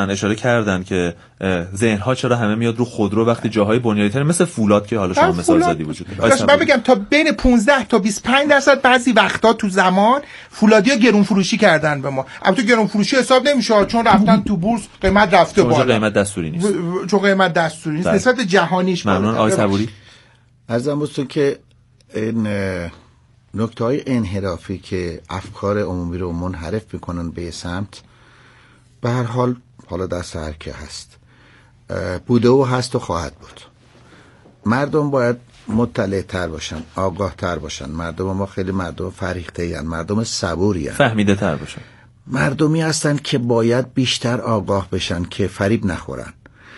اشاره کردن که ذهن‌ها چرا همه میاد رو خودرو وقتی جاهای بنیادی‌تر مثل فولاد که حالا شما مثال زدی وجود داره. من بگم تا بین 15 تا 25% بعضی وقتا تو زمان فولادیا گرون فروشی کردن به ما. البته گرون فروشی حساب نمیشه چون رفتن تو بورس قیمت رفته بالا. قیمت دستوری نیست. چون قیمت دستوری نیست. نسبت جهانیش بالا. ممنون آقای صبوری. عرضم بود که این نکته‌های انحرافی که افکار عمومی رو منحرف میکنن به سمت، به هر حال حالا دست هر که هست، بوده و هست و خواهد بود. مردم باید مطلع تر باشن، آگاه تر باشن. مردم ما خیلی مردم فریخته هستند، مردم صبوری هستند، فهمیده تر باشن. مردمی هستن که باید بیشتر آگاه بشن که فریب نخورن.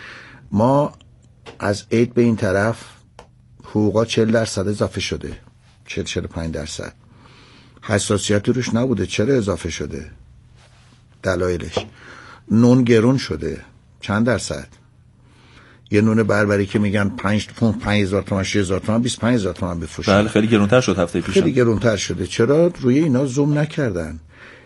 ما از عید به این طرف حقوقا 40% اضافه شده، 40-45%. حساسیتی روش نبوده، چرا اضافه شده؟ دلایلش نون گرون شده، چند درصد؟ یه نون بربری که میگن 5000 تومان 6000 تومان 25000 تومان بفروشن. بله خیلی گرونتر شد هفته پیش. خیلی گرونتر شده. چرا روی اینا زوم نکردن؟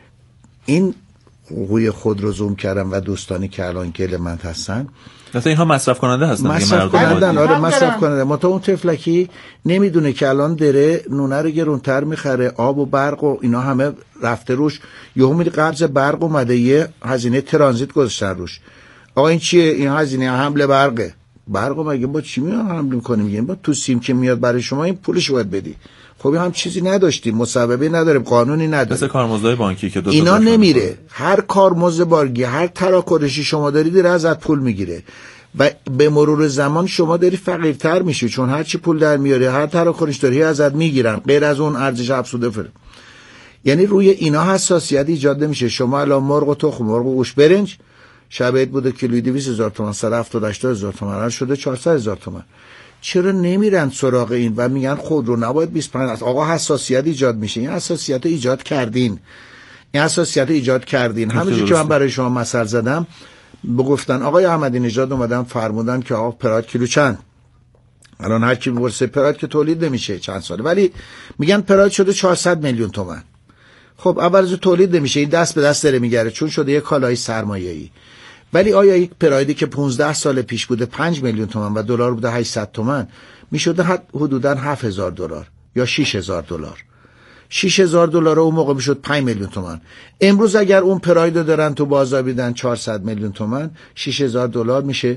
این روی خود رو زوم کردن و دوستانی که الان گلمند هستن، مثلا اینها مصرف کننده هستن، مصرف کنندن. آره مصرف کننده. ما تا اون تفلکی نمیدونه که الان داره نونه رو گرونتر میخره، آب و برق و اینا همه رفته روش. یهو میری قرض برق اومده، یه هزینه ترانزیت گذاشتن روش. آقا این چیه؟ این هزینه حمل برقه. برق مگه با چی میان حمل میکنیم؟ میگیم با تو سیم که میاد برای شما این پولش باید بدی. خب هم چیزی نداشتیم، مسببی نداریم، قانونی نداریم. مثل کارمزدهای بانکی که اینا نمیره. هر کارمزد بانکی، هر تراکنشی شما داری داره ازت پول میگیره و به مرور زمان شما داری فقیرتر میشی، چون هر چی پول در میاره، هر تراکنش داری ازت میگیرن، غیر از اون ارزش افزوده فر. یعنی روی اینا حساسیت ایجاد نمیشه. شما الان مرغ و تخم مرغ و گوشت برنج شبیه بوده کیلویی 200,000 تومان، 170,000 تومان، الان شده 400,000 تومان. چرا نمیرن سراغ این و میگن خود رو نباید 25؟ آقا حساسیت ایجاد میشه. این حساسیت رو ایجاد کردین، این حساسیت رو ایجاد کردین. همونجوری که من برای شما مثال زدم، بگفتن آقای احمدی نژاد اومدن فرمودن که آقا پراید کیلو چند؟ الان هر کی میپرسه پراید که تولید نمیشه چند ساله، ولی میگن پراید شده 400 میلیون تومان. خب اول از تولید نمیشه، این دست به دست داره میگره چون شده یک کالای سرمایه‌ای. ولی آیا یک پرایدی که 15 سال پیش بوده 5 میلیون تومان و دلار بوده 800 تومان میشده حدوداً 7000 دلار یا 6000 دلار. 6000 دلار اون موقع میشد 5 میلیون تومان. امروز اگر اون پراید دارن تو بازار میدن 400 میلیون تومان، 6000 دلار میشه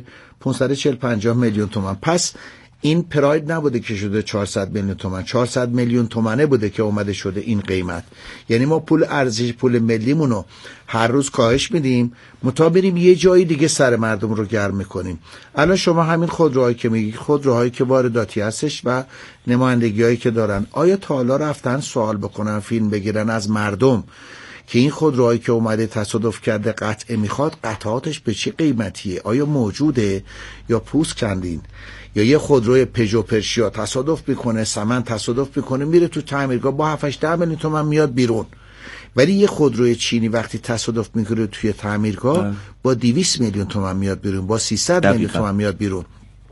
540-50 میلیون تومان. پس این پراید نبوده که شده 400 میلیون تومان، 400 میلیون تومانه بوده که اومده شده این قیمت. یعنی ما پول ارزش پول ملیمونو هر روز کاهش میدیم، متا بریم یه جایی دیگه سر مردم رو گرم میکنیم. الان شما همین خودروهایی که میگی، خودروهایی که وارداتی هستش و نمایندگیایی که دارن، آیا تا حالا رفتن سوال بکنن، فیلم بگیرن از مردم که این خودروهایی که اومده تصادف کرده قطعه میخواد، قطعاتش به چه قیمتیه؟ آیا موجوده یا پوست کندین؟ یا یه خودروی پژو پرشیا تصادف میکنه، سمن تصادف میکنه، میره تو تعمیرگاه با 7-8 میلیون تومان میاد بیرون. ولی یه خودروی چینی وقتی تصادف میکنه توی تعمیرگاه با 200 میلیون تومان میاد بیرون، با 300 میلیون تومان میاد بیرون.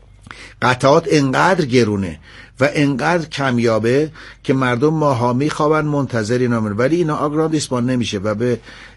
قطعات انقدر گرونه و انقدر کمیابه که مردم ماها میخوابن منتظر اینا میمونن، ولی اینا آگراندیسمان نمیشه و به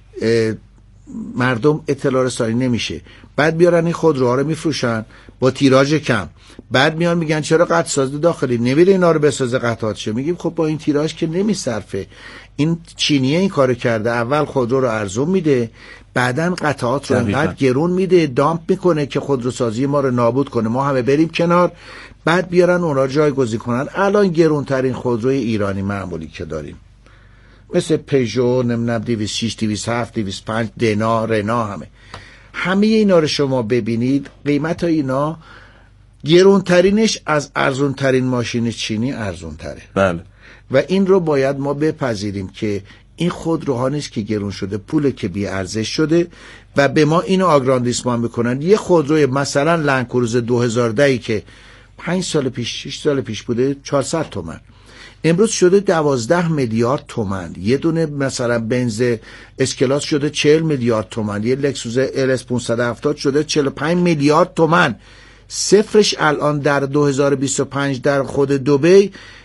مردم اطلاع رسانی نمیشه. بعد بیارن این خودروها رو میفروشن با تیراژ کم، بعد میان میگن چرا قطع ساز داخلی نمیره اینا رو بسازه قطعاتشو. میگیم خب با این تیراژ که نمیصرفه. این چینیه این کارو کرده، اول خودرو رو ارزون میده، بعدن قطعات رو انقدر گرون میده، دامپ میکنه که خودروسازی ما رو نابود کنه، ما همه بریم کنار، بعد بیارن اونا رو جایگزین کنن. الان گرونترین خودروی ایرانی معمولی که داریم مثل پژو، نمیدونم 206 207 205 دنا رنا، همه اینا رو شما ببینید، قیمت اینا گرونترینش از ارزونترین ماشین چینی ارزونتره. بله. و این رو باید ما بپذیریم که این خودروها نیست که گرون شده، پول که بی ارزش شده و به ما اینو آگراندیسمان میکنن. یه خودروی مثلا لندکروز 2010 که 5 سال پیش 6 سال پیش بوده 400 تومن، امروز شده 12 میلیارد تومان. یه دونه مثلا بنز اسکلاس شده 40 میلیارد تومان، یه لکسوس LS 570 شده 45 میلیارد تومان. صفرش الان در 2025 در خود دبی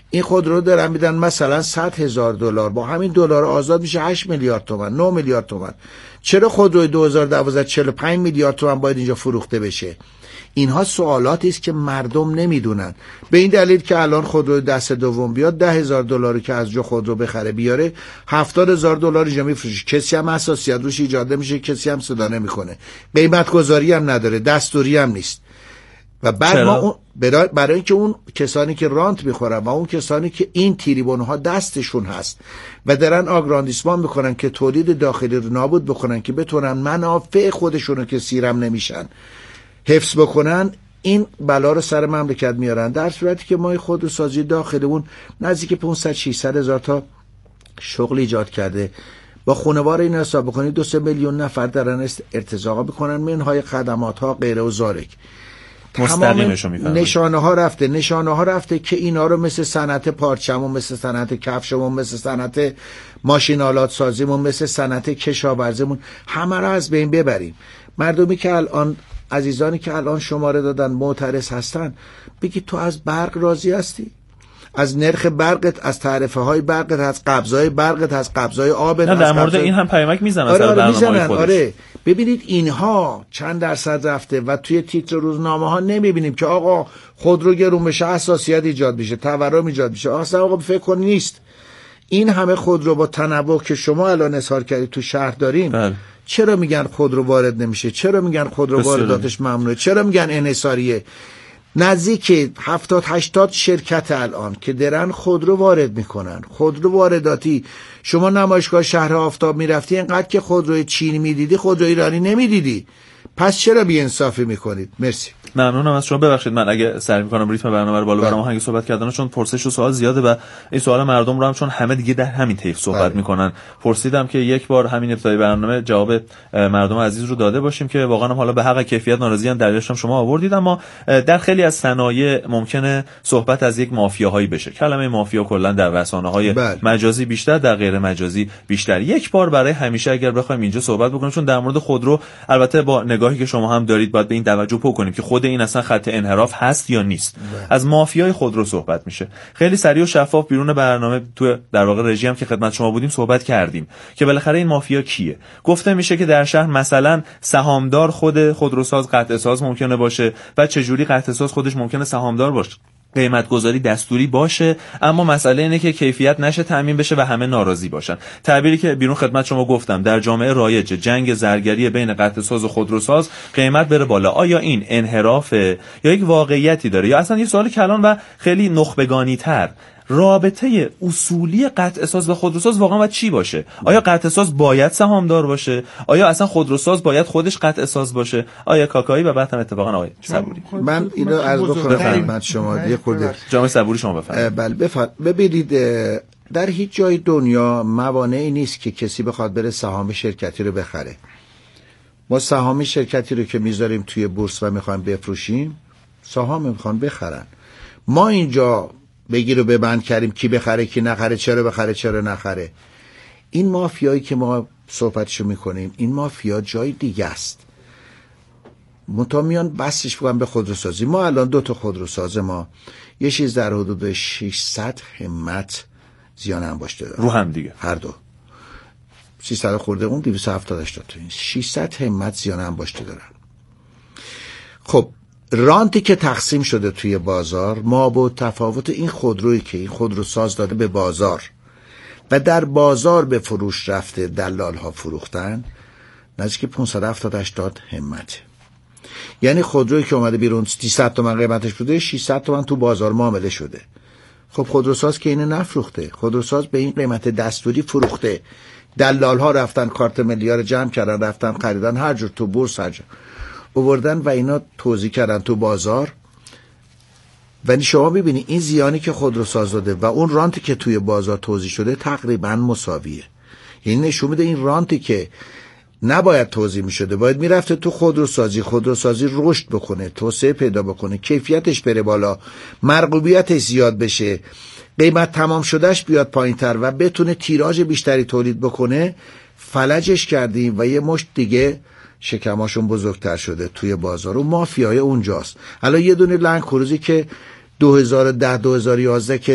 این خودرو دارن میدن مثلا $100,000، با همین دلار آزاد میشه 8 میلیارد تومان، 9 میلیارد تومان. چرا خودروی 2012 45 میلیارد تومان باید اینجا فروخته بشه؟ اینها سوالاتی است که مردم نمیدونن. به این دلیل که الان خودروی دست دوم بیاد $10,000 که از جو خودرو بخره بیاره $70,000 اینجا میفروشه. کسی هم حساسیت روش ایجاد نمیشه، کسی هم صدا نمیکنه، قیمت گذاری هم نداره، دستوری هم نیست. و بعد ما اون برای اینکه اون کسانی که رانت میخورن و اون کسانی که این تریبون ها دستشون هست و دارن آگراندیسمان میکنن که تولید داخلی رو نابود بکنن که بتونن منافع خودشونو که سیرم نمیشن حفظ بکنن، این بلا رو سر مملکت میارن. در صورتی که ما خودروسازی داخلمون نزدیک 500-600 هزار تا شغل ایجاد کرده. با خانوار این حساب بکنید 2-3 میلیون نفر دارن ارتزاق میکنن، منهای خدمات ها غیره و زارک. تمام نشانه ها رفته که اینا رو مثل صنعت پارچمون، مثل صنعت کفشمون، مثل صنعت ماشین آلات سازیمون، مثل صنعت کشاورزیمون همه رو از بین ببریم. مردمی که الان، عزیزانی که الان شماره دادن معترض هستن، بگی تو از برق راضی هستی؟ از نرخ برقت، از تعرفه های برقت، از قبضای برقت، از قبضای آب؟ نه در مورد این هم پیامک میزنن. آره ببینید اینها چند درصد رفته و توی تیتر روزنامه ها نمیبینیم که آقا خودرو گرون بشه حساسیت ایجاد میشه، تورم ایجاد میشه. اصلا آقا فکر کن نیست. این همه خودرو با تنوع که شما الان اظهار کردید تو شهر داریم، چرا میگن خودرو وارد نمیشه؟ چرا میگن خودرو وارداتش ممنوعه؟ چرا میگن انحصاریه؟ نزدیک 70-80 شرکت الان که درن خودرو وارد میکنن، خودرو وارداتی. شما نمایشگاه شهر آفتاب میرفتی اینقدر که خودروی چینی میدیدی، خودرو ایرانی نمیدیدی. پس چرا بی‌انصافی میکنید؟ مرسی. ممنونم از شما. ببخشید من اگه سعی می‌کنم ریتم برنامه رو بالا برم آهنگ صحبت کردن، چون پرسش و سوال زیاده و این سوال مردم رو هم چون همه دیگه در همین طیف صحبت میکنن پرسیدم که یک بار همین ابتدای برنامه جواب مردم عزیز رو داده باشیم که واقعا هم حالا به حق کیفیت ناراضی ان، دلیلش هم شما آوردید. اما در خیلی از صنایع ممکنه صحبت از یک مافیاهایی بشه. کلمه مافیا کلا در رسانه‌های مجازی بیشتر، در غیر مجازی بیشتر. یک بار برای همیشه اگر بخوایم اینجا صحبت بکنیم، چون در مورد خودرو البته با نگاهی که شما هم دارید باید به این توجه بکنیم که خود این اصلا خط انحراف هست یا نیست. از مافیای خودرو صحبت میشه. خیلی سریع و شفاف بیرون برنامه تو در واقع رژی هم که خدمت شما بودیم صحبت کردیم که بالاخره این مافیا کیه. گفته میشه که در شهر مثلا سهامدار خود خودروساز قطع ساز ممکنه باشه و چه جوری قطع ساز خودش ممکنه سهامدار باشه، قیمت گذاری دستوری باشه، اما مسئله اینه که کیفیت نشه تامین بشه و همه ناراضی باشن. تعبیری که بیرون خدمت شما گفتم در جامعه رایجه، جنگ زرگری بین قطع ساز و خودروساز، قیمت بره بالا. آیا این انحرافه یا یک واقعیتی داره؟ یا اصلا یه سوال کلان و خیلی نخبگانی تر، رابطه اصولی قطع ساز و خودروساز واقعا باید چی باشه؟ آیا قطع ساز باید سهامدار باشه؟ آیا اصلا خودروساز باید خودش قطع ساز باشه؟ آیا کاکایی و بعد هم اتفاقا آقای صبوری. من اینو عرض بکنم خدمت شما یه خورده. جناب صبوری شما بفرمایید. بله ببینید در هیچ جای دنیا موانعی نیست که کسی بخواد بره سهام شرکتی رو بخره. ما سهام شرکتی رو که میذاریم توی بورس و میخوایم بفروشیم، سهام میخوان بخرن. ما اینجا بگیر و ببند کردیم کی بخره کی نخره، چرا بخره چرا نخره. این مافیایی که ما صحبتشو میکنیم، این مافیا جای دیگه است. میان بسش بگم به خودروسازی. ما الان 2 تا خودروساز ما یه چیز در حدود 600 همت زیان انباشته دارن رو هم دیگه، هر دو 300 خورده اون 270 تا 600 همت زیان انباشته دارن. خب رانتی که تقسیم شده توی بازار، ما با تفاوت این خودرویی که این خودروساز داده به بازار و در بازار به فروش رفته دلال ها فروختن، نزدیک 570-80 همت. یعنی خودرویی که اومده بیرون 300 تومن قیمتش بوده، 600 تومن تو بازار معامله شده. خب خودروساز که اینو نفروخته، خودروساز به این قیمت دستوری فروخته. دلال ها رفتن کارت ملیار جمع کردن، رفتن خریدن هر جور تو بورس هر جور آوردن و اینا توزیع کردن تو بازار. ولی شما ببینید این زیانی که خودروساز داده و اون رانتی که توی بازار توزیع شده تقریبا مساویه. یعنی نشون میده این رانتی که نباید توزیع میشده باید میرفته تو خودروسازی رشد بکنه، توسعه پیدا بکنه، کیفیتش بره بالا، مرغوبیتش زیاد بشه، قیمت تمام شدهش بیاد پایینتر و بتونه تیراژ بیشتری تولید بکنه. فلجش کردیم و یه مشت دیگه شکماشون بزرگتر شده توی بازار و مافیای اونجاست. الان یه دونه لند کروزی که 2010-2011 که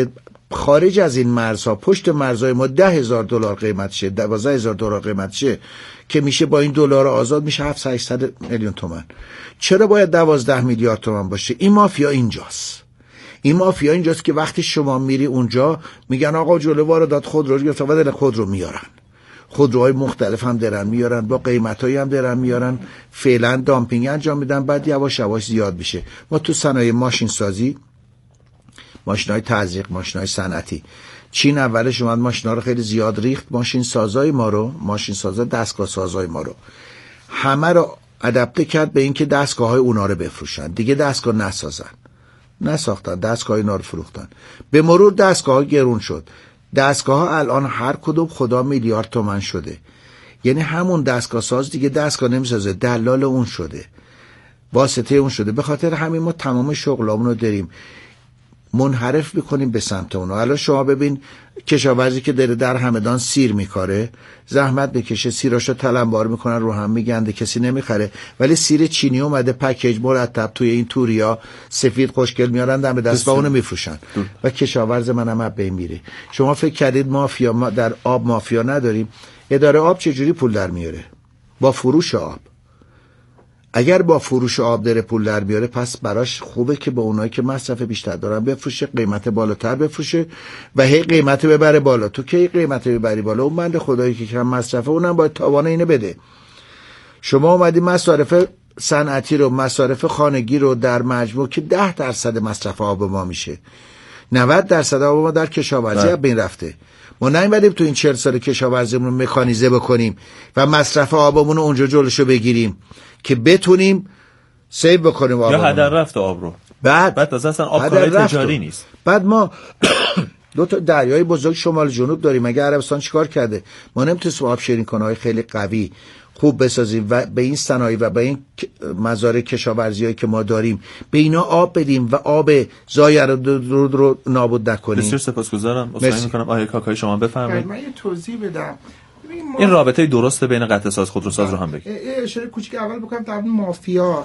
خارج از این مرزها، پشت مرزهای ما $10,000 قیمتشه، $12,000 قیمتشه که میشه با این دلار آزاد میشه 700-800 میلیون تومان. چرا باید 12 میلیارد تومان باشه؟ این مافیا اینجاست. این مافیا اینجاست که وقتی شما میری اونجا میگن آقا جلو واردات خودرو گرفت و دارن خودرو میارن، خودروهای مختلف هم دارن میارن، با قیمتایی هم دارن میارن، فعلا دامپینگ انجام میدن، بعد یواش یواش زیاد میشه. ما تو صنایع ماشین سازی، ماشینای تزریق، ماشینای صنعتی، چین اولش اومد ماشینا رو خیلی زیاد ریخت، ماشین سازای ما رو، ماشین سازا، دستگاه سازای ما رو همه رو ادپته کرد به اینکه دستگاه‌های اونا رو بفروشن. دیگه دستگاه نساختن، دستگاه اینا رو فروختن. به مرور دستگاه ها گرون شد. دستگاه ها الان هر کدوم خدا میلیارد تومان شده. یعنی همون دستگاه ساز دیگه دستگاه نمیسازه، دلال اون شده، واسطه اون شده. به خاطر همین ما تمام شغلامون رو داریم منحرف میکنیم به سمت اونها. الان شما ببین کشاورزی که داره در همدان سیر میکاره، زحمت بکشه، سیراشو تلمبار میکنن رو هم میگنده، کسی نمیخره، ولی سیر چینی اومده پکیج مرتب توی این توریا سفید خوشگل میارن دم دست و اونو میفروشن و کشاورز من هم بین میره. شما فکر کردید مافیا، ما در آب مافیا نداریم؟ اداره آب چجوری پول در میاره؟ با فروش آب. اگر با فروش آب داره پول در بیاره، پس براش خوبه که به اونایی که مصرف بیشتر دارن بفروشه، قیمت بالاتر بفروشه و هی قیمت ببره بالا. تو که قیمت ببری بالا، اون بنده خدایی که کم مصرفه اونم باید تاوان اینو بده. شما اومدی مصارف صنعتی رو، مصارف خانگی رو در مجموع که 10% مصرف آب ما میشه، 90% آب ما در کشاورزی بین رفته. ما نمی‌بریم تو این 40 سال کشاورزیمون رو مکانیزه بکنیم و مصرف آبمون رو اونجا جلوشو بگیریم که بتونیم سیو بکنیم آبمون. یا هدر رفت آب رو. بعد اصلا آب کالای تجاری نیست. بعد ما دو تا دریای بزرگ شمال جنوب داریم. مگه عربستان چیکار کرده؟ ما نمیتونیم آب شیرین کنهای خیلی قوی خوب بسازیم و به این صنایع و به این مزارع کشاورزیایی که ما داریم به اینا آب بدیم و آب ضایع رو نابود نکنیم. بسیار سپاسگزارم. عذرخواهی می‌کنم. آقای کاکایی شما بفرمایید. من یه توضیح بدم. این رابطه درست بین قطع ساز خودروساز رو هم بگید. اشاره کوچیک اول بکنم در مورد مافیا.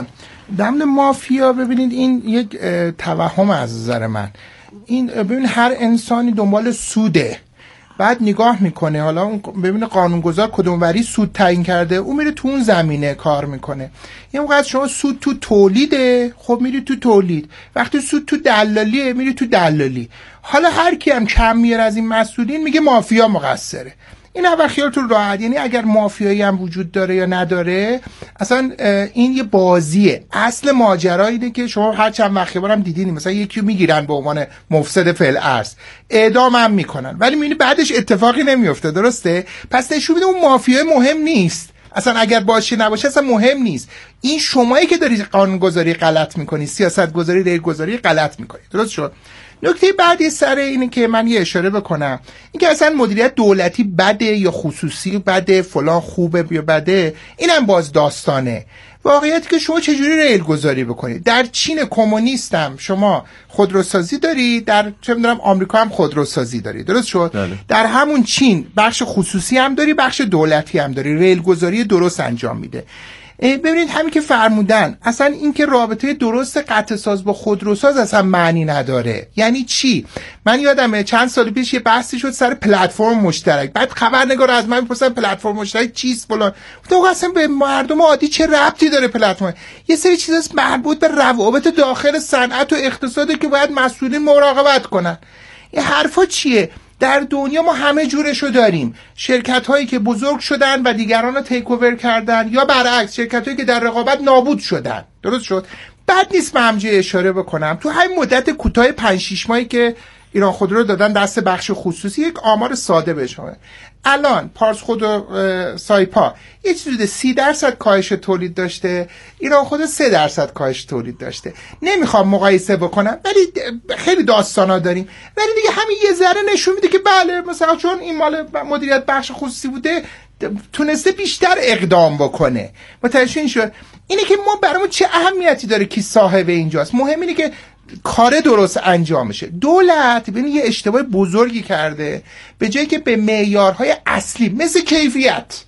در مورد مافیا ببینید این یک توهم از نظر من. این ببین هر انسانی دنبال سوده. بعد نگاه میکنه حالا اون ببینه قانونگذار کدوم وری سود تعیین کرده، اون میره تو اون زمینه کار میکنه. یه موقع شما سود تو تولیده، خب میری تو تولید. وقتی سود تو دلالیه، میری تو دلالی. حالا هر کی هم کم میاره از این مسئولین میگه مافیا مقصره. این اول خیالتون راحت، یعنی اگر مافیایی هم وجود داره یا نداره اصلا این یه بازیه. اصل ماجرا اینه که شما هر چند وقت بارم دیدین مثلا یکی میگیرن به عنوان مفسد فعل ارض، اعدام هم میکنن، ولی میبینی بعدش اتفاقی نمیفته. درسته؟ پس نشون میده اون مافیای مهم نیست. اصلا اگر باشه نباشه اصلا مهم نیست. این شمایی که داری قانونگذاری غلط میکنی، سیاست گذاری، ریگذاری غلط میکنی. درست شد؟ نکته بعدی سر اینه که من یه اشاره بکنم، اینکه اصلا مدیریت دولتی بده یا خصوصی بده، فلان خوبه یا بده، اینم باز داستانه. واقعیت که شما چجوری ریل گذاری بکنید. در چین کمونیست هم شما خودروسازی داری، در چه می‌دونم آمریکا هم خودروسازی داری. درست شد؟ بله. در همون چین بخش خصوصی هم داری، بخش دولتی هم داری. ریل گذاری درست انجام میده. ببینید همین که فرمودن، اصلا این که رابطه درست قطع ساز با خودروساز اصلا معنی نداره. یعنی چی؟ من یادمه چند سال پیش یه بحثی شد سر پلتفرم مشترک، بعد خبرنگار از من میپرسن پلتفرم مشترک چیست فلان. گفتم اصلا به مردم عادی چه ربطی داره پلتفرم؟ یه سری چیزاست مربوط به روابط داخل صنعت و اقتصاده که باید مسئولین مراقبت کنن. این حرفا چیه؟ در دنیا ما همه جورشو داریم. شرکت هایی که بزرگ شدن و دیگران رو تیک اوور کردن، یا برعکس شرکت هایی که در رقابت نابود شدن. درست شد؟ بد نیست من همجه اشاره بکنم تو همین مدت کوتاه 5-6 ماهی که ایران خودرو دادن دست بخش خصوصی، یک آمار ساده بشم. الان پارس خودرو سایپا یه چیزی 30% کاهش تولید داشته، ایران خودرو 3% کاهش تولید داشته. نمیخوام مقایسه بکنم ولی خیلی داستانا داریم، ولی دیگه همین یه ذره نشون میده که بله مثلا چون این مال مدیریت بخش خصوصی بوده تونسته بیشتر اقدام بکنه. متوجه شد؟ اینه که ما برامون چه اهمیتی داره کی صاحب اینجاست. مهم اینه که کار درست انجام میشه. دولت ببین یه اشتباه بزرگی کرده، به جایی که به معیارهای اصلی مثل کیفیت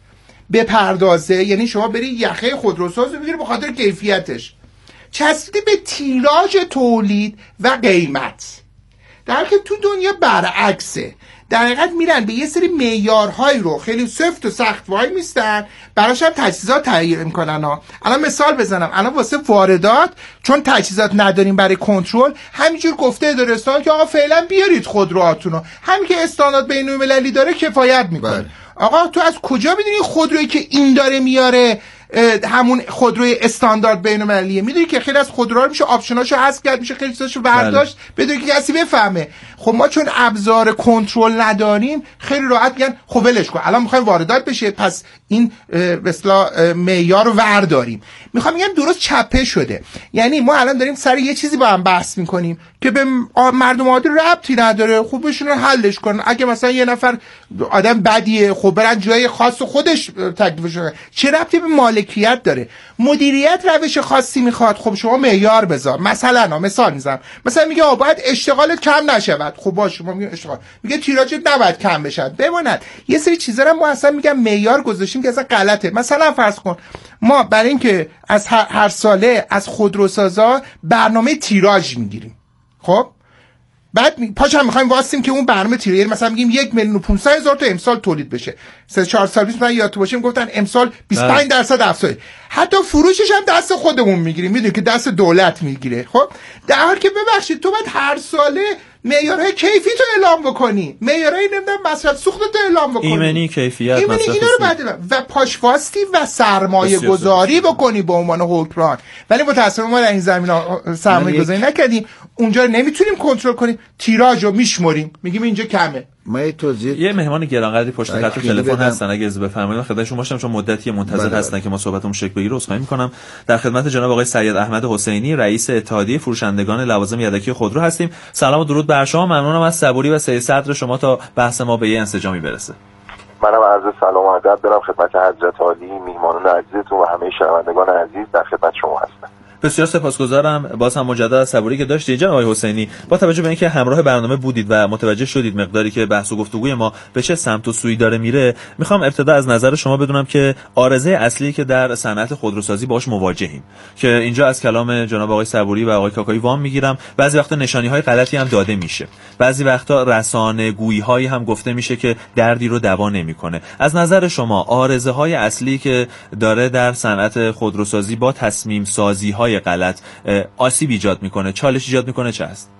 بپردازه، یعنی شما بری یخه خودروساز رو بگیری به خاطر کیفیتش، چسبیده به تیراژ تولید و قیمت. در حالی که تو دنیا برعکسه. در حقیقت میرن به یه سری معیارهایی رو خیلی سفت و سخت وای میستن، براش هم تجهیزات تهیه میکنن ها. الان مثال بزنم، الان واسه واردات چون تجهیزات نداریم برای کنترل، همینجور گفته اداره رستوران که آقا فعلا بیارید خودروهاتونو، همین که استاندارد بین‌المللی داره کفایت میکنه. آقا تو از کجا میدونی خودرویی که این داره میاره همون خودروی استاندارد بین‌المللیه؟ میدونی که خیلی از خودروها میشه آپشناشو حذف کرد، میشه خیلی چیزاشو برداشت بدون که کسی بفهمه. خب ما چون ابزار کنترل نداریم خیلی راحت میگن خب ولش کن، الان میخوایم واردات بشه پس این به اصطلاح معیار رو ورداریم. میخوام بگم درست چپه شده. یعنی ما الان داریم سر یه چیزی با هم بحث میکنیم که به مردم عادی ربطی نداره، خب بشون حلش کنن. اگه مثلا یه نفر آدم بدیه، خب برن جای خاص خودش تکلیفش کنن، چه ربطی به مالکیت داره؟ مدیریت روش خاصی میخواد، خب شما معیار بذار. مثلا مثال میزنم، مثلا میگه باید اشتغالت کم نشود، خب باشه شما میگه اشتغال، میگه تیراژت نباید کم بشه، بماند. یه سری چیزا رو ما اصلا میگم معیار گذاشتیم که اصلا غلطه. مثلا فرض کن ما برای اینکه از هر ساله از خودروسازا برنامه تیراژ میگیریم، خب بعد پاشم میخوایم واسیم که اون برنامه تیراژ، مثلا میگیم 1,500,000 تا امسال تولید بشه. 3-4 سال پیش من یادت باشه گفتن امسال 25% افزایش، حتی فروشش هم دست خودمون میگیریم، میدونی که دست دولت میگیره. خب در حالی که ببخشید تو باید هر ساله معیارهای کیفی تو اعلام بکنی، معیارهای نمیدونم مصرف سوخت تو اعلام بکنی، ایمنی کیفیت مصرف اینا رو بعد و پاشواستی و سرمایه گذاری بکنی به عنوان حکمران. ولی متأسفانه ما در این زمینه سرمایه گذاری نکردیم، اونجا نمیتونیم کنترل کنیم، تیراژ رو میشمریم میگیم اینجا کمه. یه مهمان گرانقدری پشت خط تلفن هستن، اگه اجازه بفرمایید خدمتشون باشم چون مدتی منتظر هستن که ما صحبتمون شکل بگیره. عذرخواهی می‌کنم. در خدمت جناب آقای سید احمد حسینی، رئیس اتحادیه فروشندگان لوازم یدکی خودرو هستیم. سلام و درود بر شما. ممنونم از صبوری و سیر صدر شما تا بحث ما به یه انسجامی برسه. منم عرض سلام و ادب دارم خدمت حضرت عالی، میهمانان عزیزتون و همه شنوندگان عزیز. در خدمت شما هستم. بسیار سپاسگزارم باز هم مجدد از صبوری که داشتید. جناب آقای حسینی، با توجه به اینکه همراه برنامه بودید و متوجه شدید مقداری که بحث و گفتگوی ما به چه سمت و سوی داره میره، میخوام ابتدا از نظر شما بدونم که عارضه اصلی که در صنعت خودروسازی باهاش مواجهیم، که اینجا از کلام جناب آقای صبوری و آقای کاکایی وام میگیرم، بعضی وقتا نشانی‌های غلطی هم داده میشه، بعضی وقتا رسانه‌گویی‌هایی هم گفته میشه که دردی رو دوا نمیکنه. از نظر شما عارضه‌های اصلی که داره در صنعت خودروسازی با تصمیم سازی‌های غلط آسیب ایجاد میکنه، چالش ایجاد میکنه، چه هست؟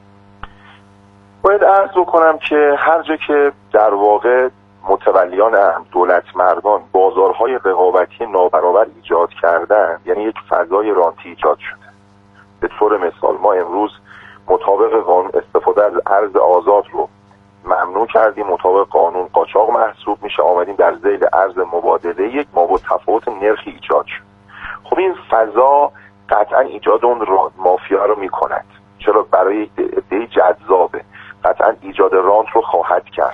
باید عرض بکنم که هر جا که در واقع متولیان دولت مردان بازارهای رقابتی نابرابر ایجاد کردن، یعنی یک فضای رانتی ایجاد شده. به طور مثال ما امروز مطابق قانون استفاده از ارز آزاد رو ممنوع کردیم، مطابق قانون قاچاق محسوب میشه، آمدیم در ذیل ارز مبادله یک مابالتفاوت نرخی ایجاد شد. خب این فضا قطعا ایجاد اون مافیا رو میکند، چرا؟ برای عده جذابه، قطعا ایجاد رانت رو خواهد کرد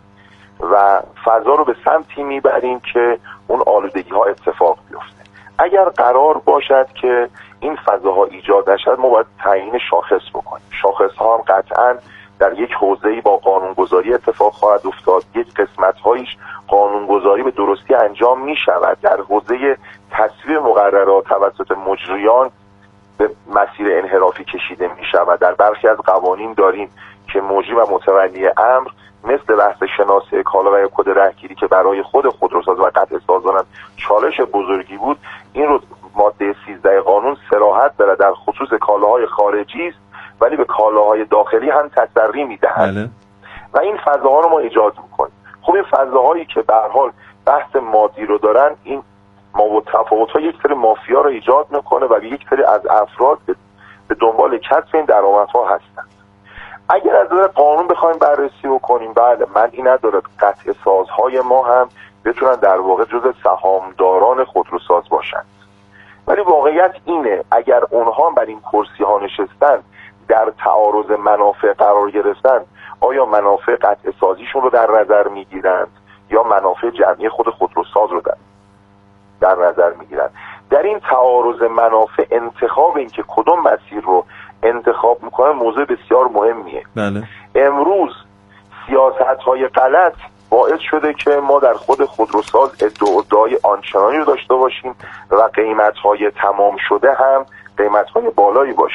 و فضا رو به سمتی میبریم که اون آلودگی ها اتفاق بیفته. اگر قرار باشد که این فضاها ایجاد نشد، ما باید تعیین شاخص بکنیم. شاخص ها هم قطعا در یک حوزه‌ای با قانونگذاری اتفاق خواهد افتاد، یک قسمت‌هایش قانونگذاری به درستی انجام می‌شود. در حوزه تصویب مقررات توسط مجریان به مسیر انحرافی کشیده می‌شود. در برخی از قوانین داریم که مجری و متولی امر مثل بحث شناسه کالا و کد رهگیری که برای خود خودروساز و قطع سازان هم چالش بزرگی بود، این رو ماده 13 قانون صراحت داره در خصوص کالاهای خارجی است ولی به کالاهای داخلی هم تسری میدهد و این فضاها رو ما ایجاد میکنیم. خب این فضاهایی که به هر حال بحث مادی رو دارن، این تفاوت‌ها یک سری مافیا رو ایجاد میکنه و یک سری از افراد به دنبال کسب این درآمدها هستند. اگر از نظر قانون بخوایم بررسی بکنیم، بله معنی نداره قطع سازهای ما هم بتونن در واقع جزء سهامداران خودروساز باشند، ولی واقعیت اینه اگر اونها بر این کرسی ها نشستن، در تعارض منافع قرار گرفتن، آیا منافع قطع سازیشون رو در نظر میگیرند یا منافع جمعی خود خودروساز رو در نظر میگیرند؟ در این تعارض منافع انتخاب این که کدوم مسیر رو انتخاب میکنن موضوع بسیار مهمیه. بله. امروز سیاست‌های غلط باعث شده که ما در خود خودروساز ادعای آنچنانی رو داشته باشیم و قیمت‌های تمام شده هم قیمت‌های بالایی باشه.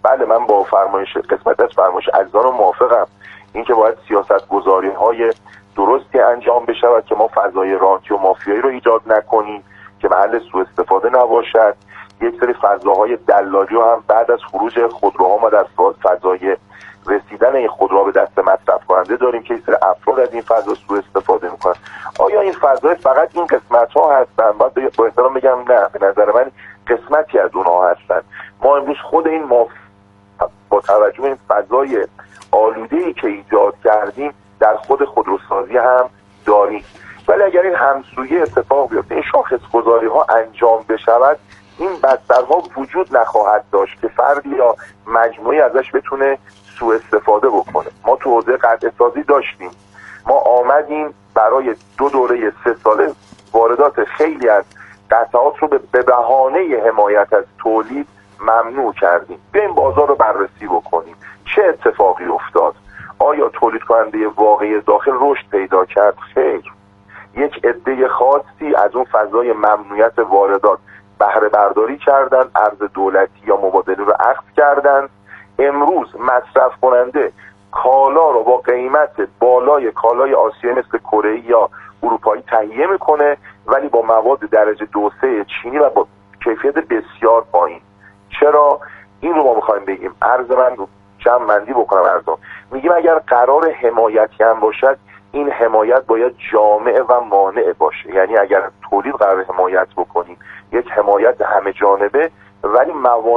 بله من با قسمت از فرمایش عزیزان موافقم. این که باید سیاست‌گذاری‌های درستی انجام بشود که ما فضای رانتی و مافیایی رو ایجاد نکنیم که محل سوء استفاده نباشد. یک سری فضاهای دلالی رو هم بعد از خروج خودروها ما در فضای رسیدن این خودروها به دست مصرف کننده داریم که یک سری افراد از این فضا سوء استفاده میکنن. آیا این فضای فقط این قسمت‌ها هستن؟ باید با احترام بگم نه، به نظر من قسمتی از اونها هستن. ما امروز خود این با توجه به این فضای آلوده‌ای که ایجاد کردیم در خود خودروسازی هم داریم. ولی اگر این همسویه اتفاق بیفته، این شاخص‌گذاری‌ها انجام بشود، این بسترها وجود نخواهد داشت که فردی یا مجموعی ازش بتونه سوء استفاده بکنه. ما تو حوزه قطعه‌سازی داشتیم، ما آمدیم برای 2 دوره 3 ساله واردات خیلی از قطعات رو به بهانه حمایت از تولید ممنوع کردیم. بیایم بازار رو بررسی بکنیم چه اتفاقی افتاد. آیا تولید کننده واقعی داخل رشد پیدا کرد؟ خیر. یک عده خاصی از اون فضای ممنوعیت واردات بهره برداری کردن، ارز دولتی یا مبادله رو اخذ کردن. امروز مصرف کننده کالا رو با قیمت بالای کالای آسیایی مثل کره یا اروپایی تهیه میکنه، ولی با مواد درجه 2-3 چینی و با کیفیت بسیار پایین. چرا؟ این رو ما میخوایم بگیم. عرض من رو جمع بندی بکنم ارزان. میگیم اگر قرار حمایتی هم باشد، این حمایت باید جامع و مانع باشه. یعنی اگر تولید قرار حمایت بکنیم، یک حمایت همه جانبه، ولی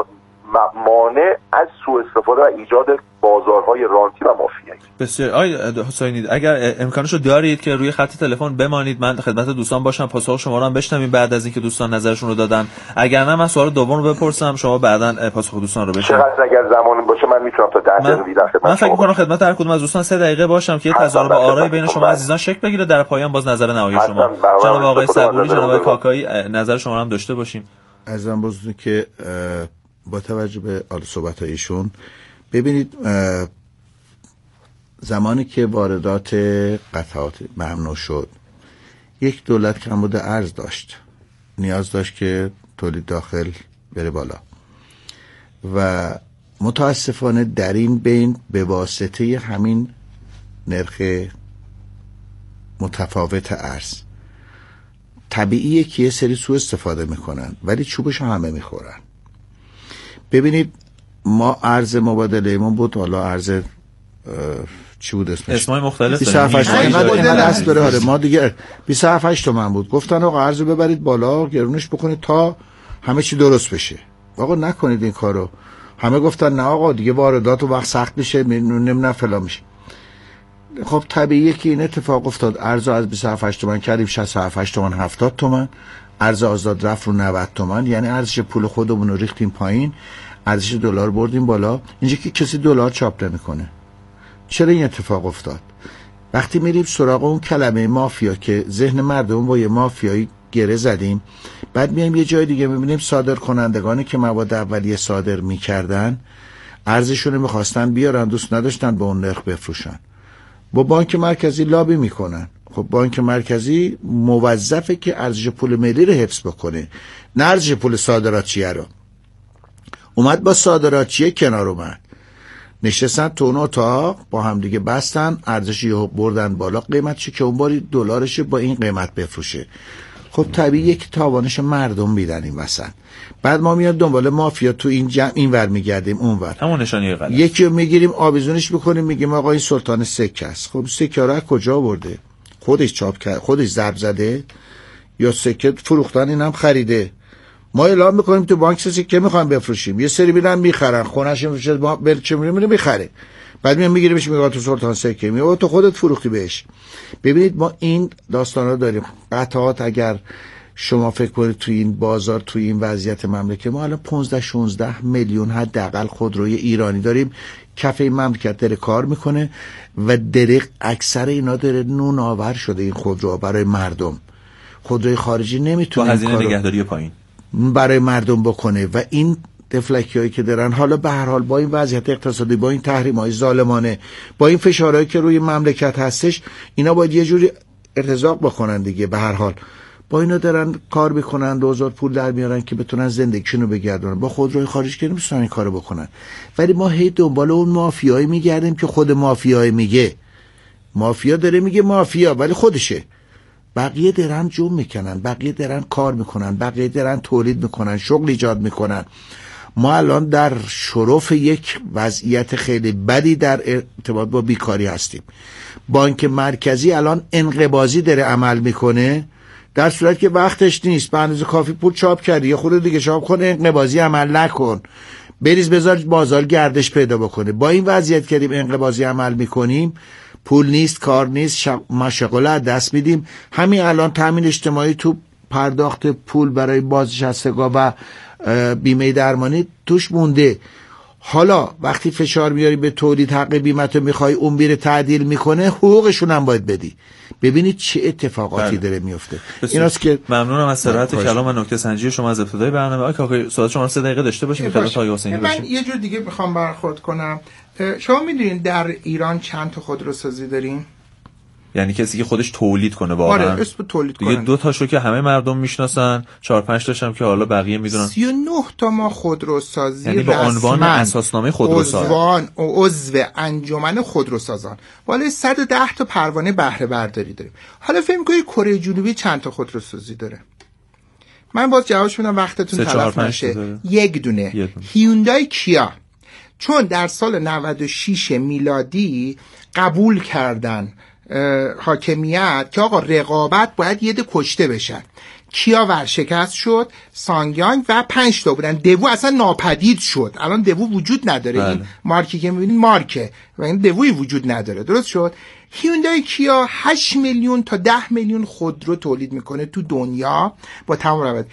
مانع از سوء استفاده و ایجاد بازارهای رانتی و مافیایی. بسیار. آقای حسینی، اگر امکانشو دارید که روی خط تلفن بمانید، من خدمت دوستان باشم، پاسخ شما رو هم بشنویم بعد از اینکه دوستان نظرشون رو دادن. اگر نه من سوال دوم رو بپرسم، شما بعداً پاسخ دوستان رو بشنوید. چقدر اگر زمان باشه من میتونم تا 10 دقیقه خدمت. من فکر می‌کنم خدمت هر کدوم از دوستان 3 دقیقه باشم که تضارب آرای بین شما عزیزان شکل بگیره، در پایان باز نظر نهایی شما. جناب آقای صبوری، جناب آقای کاکایی، نظر شما رو هم داشته باشیم. ازم بازم که با توجه به صحبت‌های ایشون ببینید، زمانی که واردات قطعات ممنوع شد، یک دولت کمبود ارز داشت، نیاز داشت که تولید داخل بره بالا و متاسفانه در این بین به واسطه همین نرخ متفاوت ارز طبیعیه که یه سری سوء استفاده میکنن، ولی چوبش همه میخورن. ببینید ما ارز مبادله ما بود، حالا ارز چی بود اسمش؟ اسمای مختلف 27 تومن داره. ما دیگه 27 تومن بود، گفتن آقا ارز ببرید بالا، گرونش بکنید تا همه چی درست بشه. آقا نکنید این کارو. همه گفتن نه آقا دیگه واردات و وقت سخت میشه، نمیدونم فلان میشه. خب طبیعیه که این اتفاق افتاد. ارز از 27 تومن کردیم 68 تومن 70 تومن، ارز آزاد رفت رو 90 تومن، یعنی ارزش پول خودمون رو ریختیم پایین، ارزش دلار بردیم بالا. اینجا که کسی دلار چاپ نمیکنه. چرا این اتفاق افتاد؟ وقتی میریم سراغ اون کلمه مافیا که ذهن مردم با یه مافیایی گره زدیم، بعد میایم یه جای دیگه میبینیم صادر کنندگانی که مواد اولیه صادر میکردن ارزشون رو میخواستن بیارن، دوست نداشتن به اون نرخ بفروشن، با بانک مرکزی لابی میکنن. خب بانک مرکزی موظفه که ارزش پول ملی رو حفظ بکنه، نه ارزش پول صادراتچیه رو. اومد با صادراتچیه کنار اومد، نشستن تو اون اتاق با هم دیگه بستن، ارزش یهو بردن بالا قیمتش که اون باری دلارش با این قیمت بفروشه. خب طبیعیه که تاوانش مردم میدن این وسط. بعد ما میاد دنبال مافیا تو این جمع این ور میگردیم اون ور، همون نشانه غلط. یکی رو میگیریم آویزونش میکنیم، میگیم آقا این سلطان سکه است. خب سکه رو کجا برده؟ خودش چاپ کرد، خودش ضرب زده یا سکه فروختن اینم خریده؟ ما اعلام میکنیم تو بانک سکه میخوایم بفروشیم، یه سری میرن میخرن، خونه‌ش میشه ما بلچه میره میخره، بعد میگیریمش میگه تو سلطان سکه، میگه تو خودت فروختی بهش. ببینید ما این داستانا داریم. قطعات اگر شما فکر کنید توی این بازار توی این وضعیت مملکت، ما الان 15-16 میلیون حداقل خودروی ایرانی داریم کف این مملکت داره کار میکنه و دریغ اکثر اینا داره نون آور شده. این خودرو برای مردم، خودروی خارجی نمیتونه با هزینه نگهداری پایین برای مردم بکنه و این دفلکیایی که دارن حالا به هر حال با این وضعیت اقتصادی، با این تحریم‌های ظالمانه، با این فشارهایی که روی مملکت هستش، اینا باید یه جوری ارتزاق بکنن دیگه. به هر حال با اینا دارن کار میکنن، 2000 پول در میارن که بتونن زندگیشون رو بگردونن. با خودروی خارج که نمیتونن این کارو بکنن. ولی ما هی دنبال اون مافیایی میگردیم که خود مافیایی میگه. مافیا داره میگه مافیا ولی خودشه. بقیه دارن جون میکنن، بقیه دارن کار میکنن، بقیه دارن تولید میکنن، شغل ایجاد میکنن. ما الان در شرف یک وضعیت خیلی بدی در ارتباط با بیکاری هستیم. بانک مرکزی الان انقباضی داره عمل میکنه، در صورت که وقتش نیست. به اندازه کافی پول چاپ کردی، یه خود دیگه چاپ کن، انقباضی عمل نکن، بریز بذار بازار گردش پیدا بکنه. با این وضعیت کردیم انقباضی عمل میکنیم، پول نیست، کار نیست، مشغله از دست میدیم. همین الان تامین اجتماعی تو پرداخت پول برای بازنشستگان و بیمه درمانی توش مونده. حالا وقتی فشار میاری به تولید، حق بیمه میخوای اون میره تعدیل میکنه، حقوقشون هم باید بدی. ببینید چه اتفاقاتی داره میفته. ایناست که ممنونم از صراحت کلام و نکته سنجی شما از ابتدای برنامه. آقای سوال شما 3 دقیقه داشته باشیم تا آقای حسینی باشیم. من یه جور دیگه میخوام برخورد کنم. شما میدونین در ایران چند تا خودروسازی داریم؟ یعنی کسی که خودش تولید کنه واقعا. آره، اسم تولید کنه. دیگه 2 تاشو که همه مردم میشناسن، 4-5 تاشم که حالا بقیه میدونن. 39 تا ما خودروسازی یعنی با عنوان اساسنامه خودروساز، عضو انجمن خودروسازان، بالای 110 تا پروانه بهره برداری داریم. حالا فکر می‌کنید کره جنوبی چند تا خودروسازی داره؟ من باز جوابش میدم وقتتون تلف نشه. یک دونه. هیوندای کیا، چون در سال 96 میلادی قبول کردن حاکمیت که آقا رقابت باید یه ده کشته بشن، کیا ورشکست شد، سانگیانگ و 5 تا بودن. دوو اصلا ناپدید شد، الان دوو وجود نداره. بله. این مارکی که میبینید مارکه و این دووی وجود نداره. درست شد. هیوندای کیا 8 میلیون تا 10 میلیون خودرو تولید میکنه تو دنیا با تمام روابط.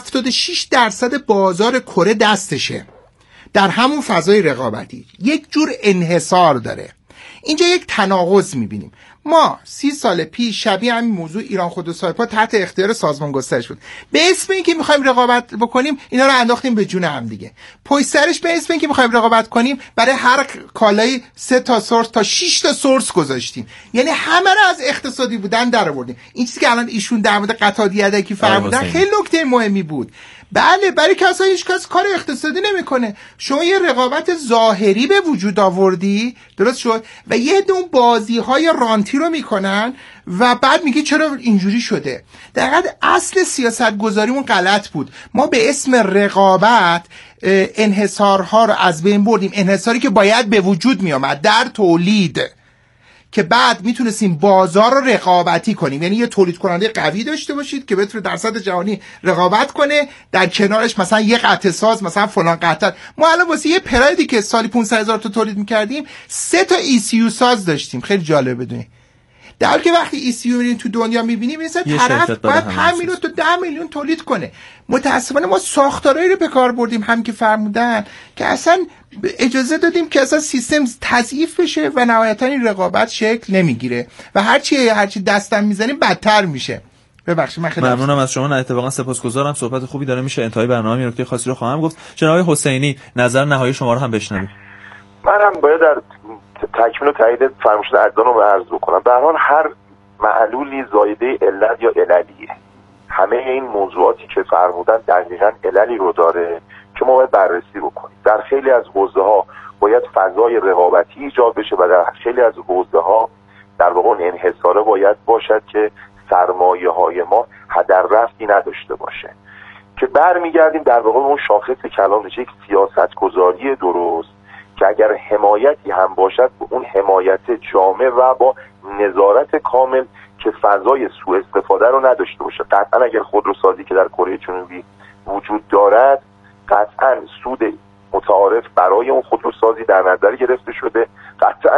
76% بازار کره دستشه در همون فضای رقابتی. یک جور انحصار داره. اینجا یک تناقض میبینیم. ما 30 سال پیش شبیه همین موضوع ایران خودروسازپا تحت اختیار سازمان گسترش بود. به اسم اینکه میخوایم رقابت بکنیم اینا رو انداختیم به جون هم دیگه. پشت سرش به اسم اینکه میخوایم رقابت کنیم برای هر کالای 3 تا سورس تا 6 تا سورس گذاشتیم. یعنی همه رو از اقتصادی بودن در آوردیم. این چیزی که الان ایشون در مورد قطادی یدکی فرمودن خیلی نکته مهمی بود. بله، برای کسایی هیچ کس کار اقتصادی نمیکنه. شما یه رقابت ظاهری به وجود آوردی، درست شد، و یه دون بازی‌های رانتی رو میکنن و بعد میگه چرا اینجوری شده. در حقیقت اصل سیاست گذاریمون غلط بود. ما به اسم رقابت انحصارها رو از بین بردیم، انحصاری که باید به وجود میامد در تولید، که بعد میتونستیم بازار رو رقابتی کنیم. یعنی یه تولید کننده قوی داشته باشید که بتونه در سطح جهانی رقابت کنه، در کنارش مثلا یه قطعه ساز، مثلا فلان قطعه. ما الان واسه یه پرایدی که سالی 500,000 تا تولید میکردیم 3 تا ECU ساز داشتیم. خیلی جالب بدونید. در حالی که وقتی ECU میرین تو دنیا میبینیم مثلا طرف باید 5 میلیون تا 10 میلیون تولید کنه. متاسفانه ما ساختارهایی رو به کار بردیم هم که فرمودن که اصلا اجازه دادیم که اصلا سیستم تضعیف بشه و نهایتا این رقابت شکل نمیگیره و هرچی دستم میزنیم بدتر میشه. ببخشید من خیلی ممنونم از شما. نه اتفاقا سپاسگزارم. صحبت خوبی داره میشه. انتهای برنامه این نکته خاصی رو خواهم گفت. جناب حسینی نظر نهایی شما رو هم بشنویم. منم باید در تکمیل و تایید فرمایشات عزیزان رو عرض بکنم. به هر حال هر معلولی زایده علت یا عللیه. همه این موضوعاتی که فرمودن دقیقاً عللی رو داره که ما باید بررسی بکنیم. در خیلی از حوزه‌ها باید فضای رقابتی ایجاد بشه و در خیلی از حوزه‌ها در واقع انحصار باید باشد که سرمایه‌های ما هدر رفتی نداشته باشه. که برمیگردیم در واقع اون شاخص کلام یک سیاست‌گذاری درست که اگر حمایتی هم باشد به اون حمایت جامع و با نظارت کامل که فضای سوء استفاده رو نداشته باشه. قطعا اگر خودروسازی که در کره جنوبی وجود دارد قطعا سود متعارف برای اون خودروسازی در نظر گرفته شده، قطعا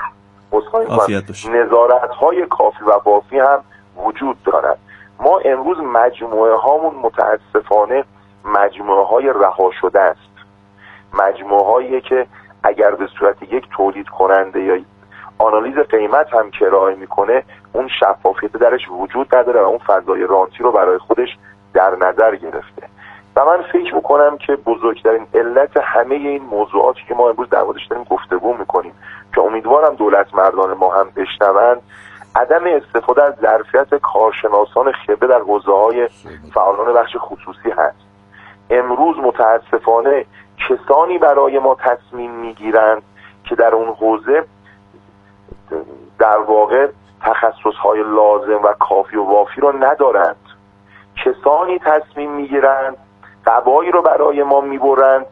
نظارت‌های کافی و وافی هم وجود دارد. ما امروز مجموعه هامون متاسفانه مجموعه های رها شده است، مجموعه هایی که اگر به صورت یک تولید کننده یا آنالیز قیمت هم که ارائه میکنه اون شفافیت درش وجود نداره و اون فضای رانتی رو برای خودش در نظر گرفته. و من فکر میکنم که بزرگترین علت همه این موضوعاتی که ما امروز در موردش داریم گفتگو میکنیم که امیدوارم دولت مردان ما هم بشنوند عدم استفاده از ظرفیت کارشناسان خبره در حوزه‌های فعالان بخش خصوصی هست. امروز متاسفانه کسانی برای ما تصمیم میگیرند که در اون حوزه در واقع تخصصهای لازم و کافی و وافی رو ندارند. کسانی تصمیم میگیرند قبایی رو برای ما میبرند